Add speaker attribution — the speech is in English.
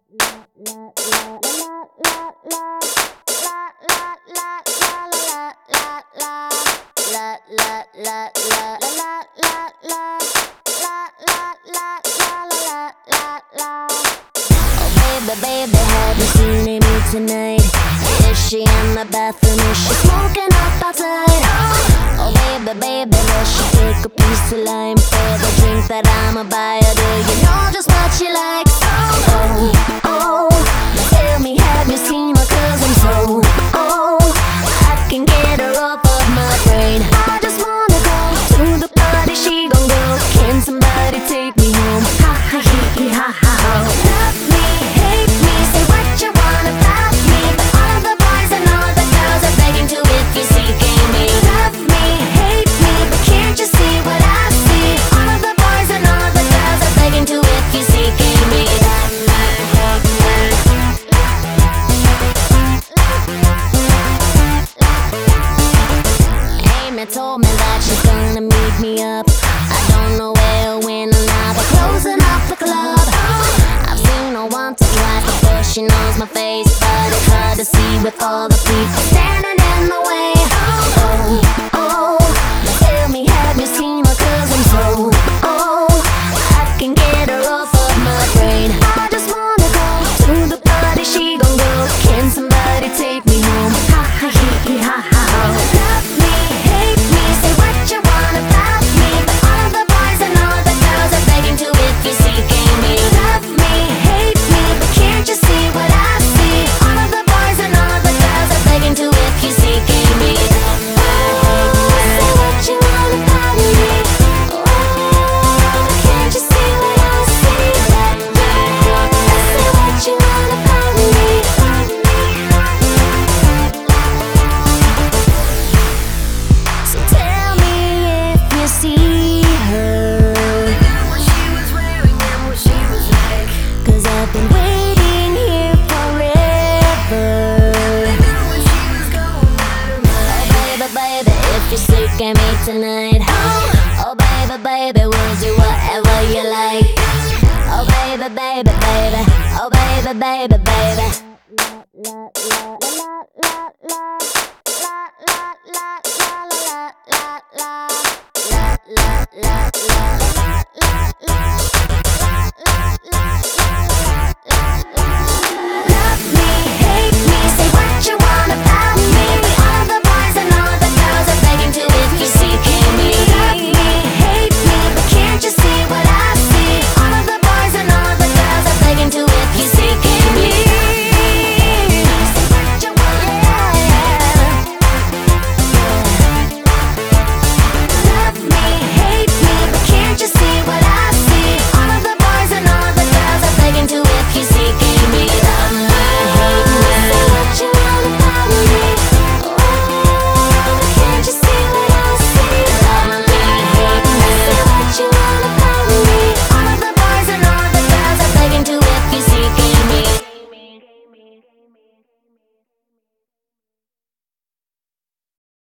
Speaker 1: Baby, have you seen Amy tonight? Is she in the bathroom? Is she smoking up outside? Oh baby, does she take a piece of lime for the drink that I'ma buy her? Do you know just what she likes? Oh, tell me, have you seen her? 'Cause I'm so, I can get her off of my brain. I just wanna go to the party, she gon' go. Can somebody take me home? Ha ha hee hee ha ha ho. Love me, hate me, say what you want about me, but all the boys and all the girls are begging to if you seeking me. Love me, hate me, but can't you see what I see? All of the boys and all the girls are begging to if you seeking me. Amy told me that she's gonna meet me up. I don't know where or when, and now they're closing up the club. I've seen her once or twice before she knows my face, but it's hard to see with all the people standing in the way. Oh, tell me, have you seen her? 'Cause I'm so, I can get her off of my brain. I just wanna go to the party, she gon' go. Can somebody take me home? Ha ha hee hee ha ha ho. Love me, hate me, say what you want about me, but all of the boys and all the girls are begging to if you're seeking me. Love me, hate me, but can't you see what I see? All of the boys and all the girls are begging to if you're seeking me. Say what you want about me. Can't you see what I see? Say what you want about me. So tell me if you see her, what she was wearing and what she was like. 'Cause I've been waiting here forever. Oh baby, if you're sick of me tonight, oh baby, we'll do whatever you like. Oh baby, oh baby.